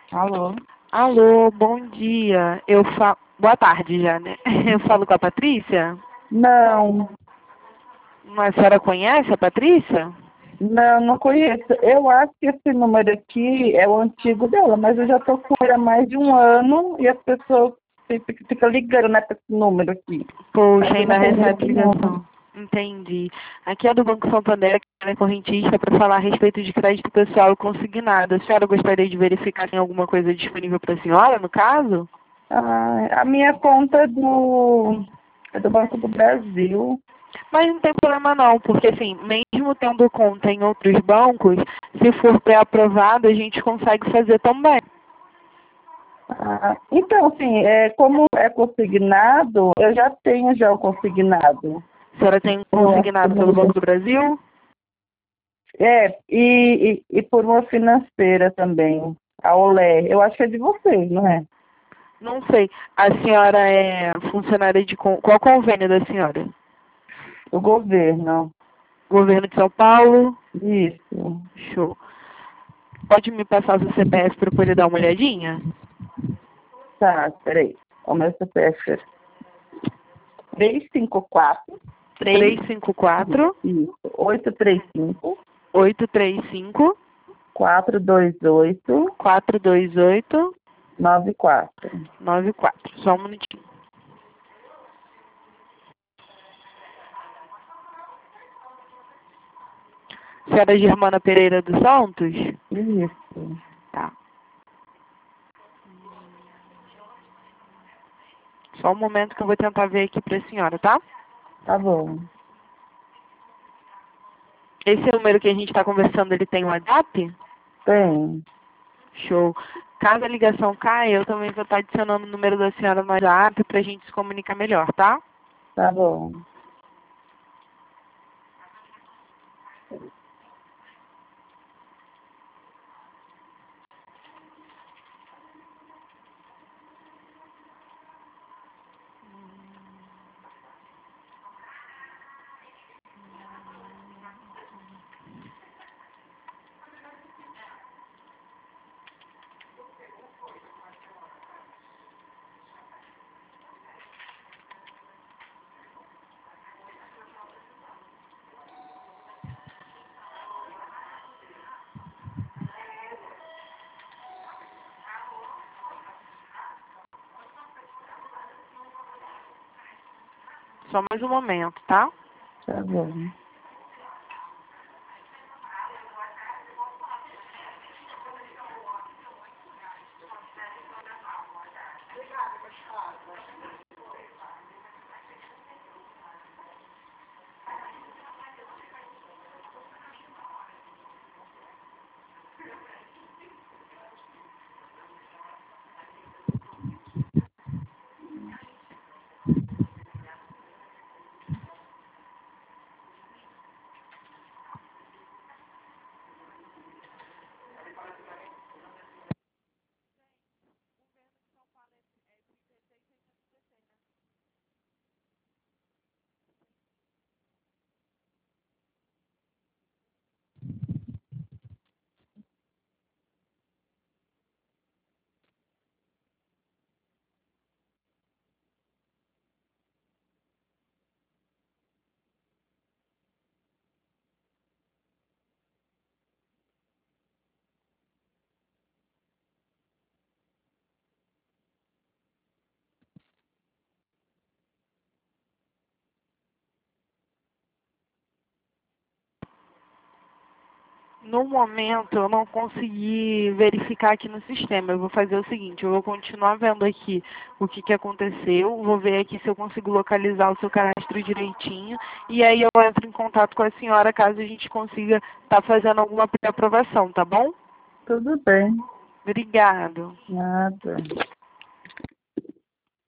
Alô? Alô, bom dia. Boa tarde já, né? Eu falo com a Patrícia? Não, Mas a senhora conhece a Patrícia? não conheço. Eu acho que esse número aqui é o antigo dela, mas eu já estou com ele há mais de um ano e as pessoas ficam ligando, né, para esse número aqui. Poxa, Mas eu ainda não conheço recebe o número. ligação. Entendi. Aqui é do Banco Santander, que é correntista, para falar a respeito de crédito pessoal consignado. A senhora gostaria de verificar se tem alguma coisa disponível para a senhora, no caso? Ah, a minha conta é do Banco do Brasil. Mas não tem problema não, porque assim, mesmo tendo conta em outros bancos, se for pré-aprovado, a gente consegue fazer também. Ah, então, assim, como é consignado, eu já tenho já o consignado. A senhora tem consignado pelo Banco do Brasil? E por uma financeira também, a Olé. Eu acho que é de vocês, não é? Não sei. A senhora é funcionária de qual convênio da senhora? O governo. Governo de São Paulo? Isso. Show. Pode me passar o seu CPF para eu poder dar uma olhadinha? Tá, peraí. O meu CPF é 354 3, 354 isso, 835 835 428 428 94. 94. Só um minutinho. Senhora Germana Pereira dos Santos? Isso. Tá. Só um momento que eu vou tentar ver aqui para a senhora, tá? Tá bom. Esse número que a gente está conversando, ele tem WhatsApp? Tem. Show. Caso a ligação caia, eu também vou estar adicionando o número da senhora no WhatsApp para a gente se comunicar melhor, tá? Tá bom. Só mais um momento, tá? Tá bom. No momento, eu não consegui verificar aqui no sistema. Eu vou fazer o seguinte, eu vou continuar vendo aqui o que aconteceu, vou ver aqui se eu consigo localizar o seu cadastro direitinho, e aí eu entro em contato com a senhora caso a gente consiga estar fazendo alguma pré-aprovação, tá bom? Tudo bem. Obrigado. Nada.